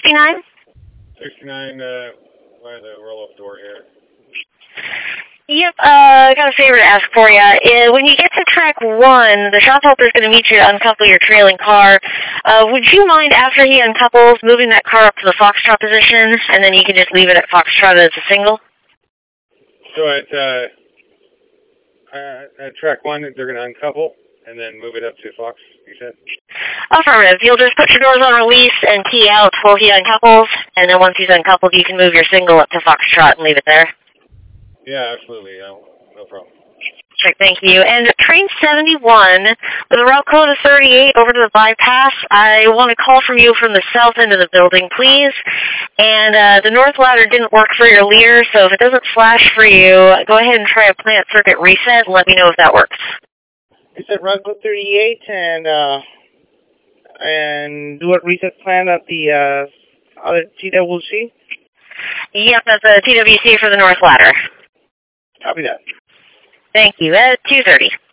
69? 69, by the roll-up door here. Yep, I got a favor to ask for you. When you get to track 1, the shop helper is going to meet you to uncouple your trailing car. Would you mind, after he uncouples, moving that car up to the Foxtrot position, and then you can just leave it at Foxtrot as a single? So at track 1, they're going to uncouple and then move it up to Fox, you said? Affirmative. You'll just put your doors on release and key out while he uncouples, and then once he's uncoupled, you can move your single up to Foxtrot and leave it there. Yeah, absolutely. No problem. Check, thank you. And train 71, with a route code of 38 over to the bypass, I want a call from you from the south end of the building, please. And the north ladder didn't work for your leader, so if it doesn't flash for you, go ahead and try a plant circuit reset and let me know if that works. You said route code 38 and do a reset plan at the other TWC? Yep, that's a TWC for the north ladder. Copy that. Thank you. At 2:30.